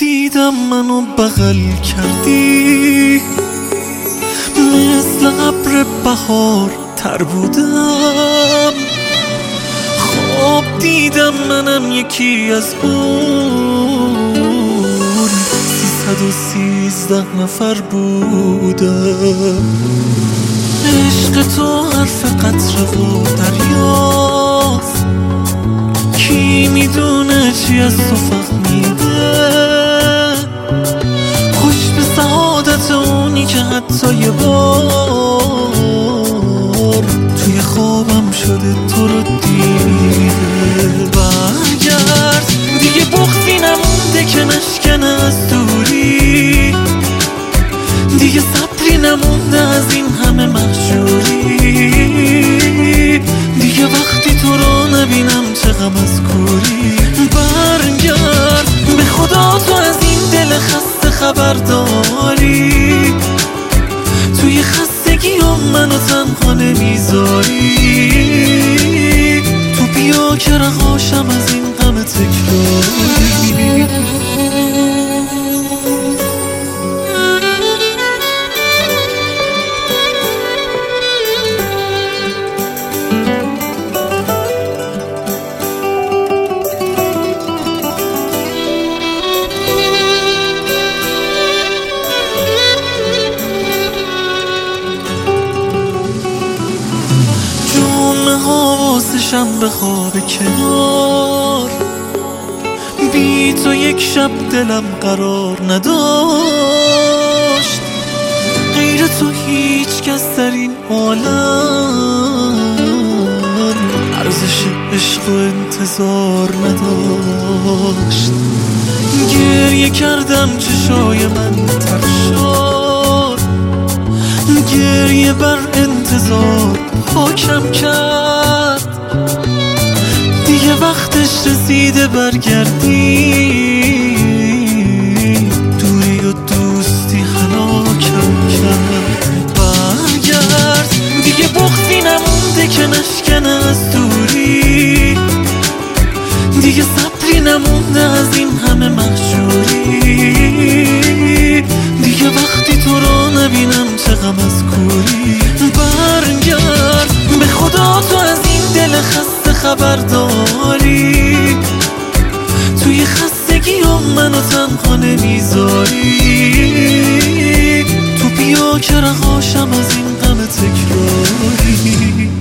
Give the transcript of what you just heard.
دیدم منو بغل کردی، مثل ابر بهار تر بودم. خواب دیدم منم یکی از اون 313 نفر بودم. عشق تو حرف قطره و دریاست، کی میدونه چی از تو فهمیده. خوش به سعادت اونی که حتی یه بار توی خوابم شده تو رو دیده. برگرد دیگه بغضی نمونده که نشکنه از دوری، دیگه صبری نمونده از این همه محجوری، دیگه وقتی تو رو نبینم چه غم از کوری. برگرد به خدا تو از این دل خسته خبر داری، توی خستگیام منو تنها نمیذاری. تو بیا که رهاشم از این غم تکراری. حواسشم به خواب کنار، بی تو یک شب دلم قرار نداشت. غیر تو هیچ کس در این عالم ارزش عشق و انتظار نداشت. گریه کردم چشای من تر شد، گریه بر انتظار حاکم کرد. دیگه وقتش رسیده برگردی، دوری و دوستی هلاکم کرد. برگرد دیگه بغضی نمونده که نشکنه از دوری، دیگه صبری نمونده از این همه محجوری، دیگه وقتی تو رو نبینم چه غم از کوری. برگرد به خدا تو از این دل خسته خبر داری، توی خستگیام منو تنها نمیذاری. تو بیا که رهاشم از این غم تکراری.